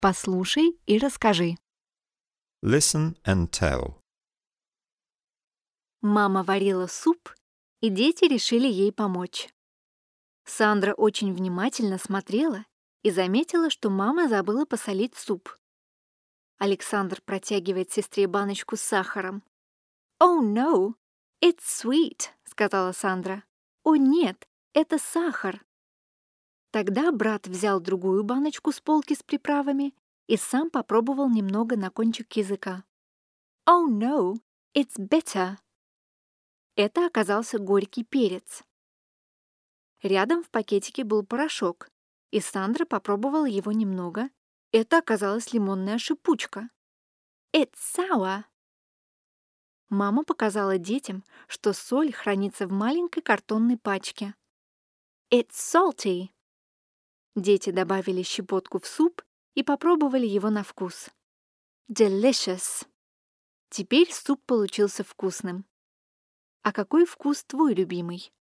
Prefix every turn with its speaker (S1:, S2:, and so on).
S1: Послушай и расскажи.
S2: Listen and tell.
S1: Мама варила суп, и дети решили ей помочь. Сандра очень внимательно смотрела и заметила, что мама забыла посолить суп. Александр протягивает сестре баночку с сахаром. «Oh no, it's sweet», — сказала Сандра. «О нет, это сахар». Тогда брат взял другую баночку с полки с приправами и сам попробовал немного на кончик языка. «Oh no, it's bitter». Это оказался горький перец. Рядом в пакетике был порошок, и Сандра попробовала его немного. Это оказалась лимонная шипучка. «It's sour». Мама показала детям, что соль хранится в маленькой картонной пачке. «It's salty». Дети добавили щепотку в суп и попробовали его на вкус. «Delicious». Теперь суп получился вкусным. А какой вкус твой любимый?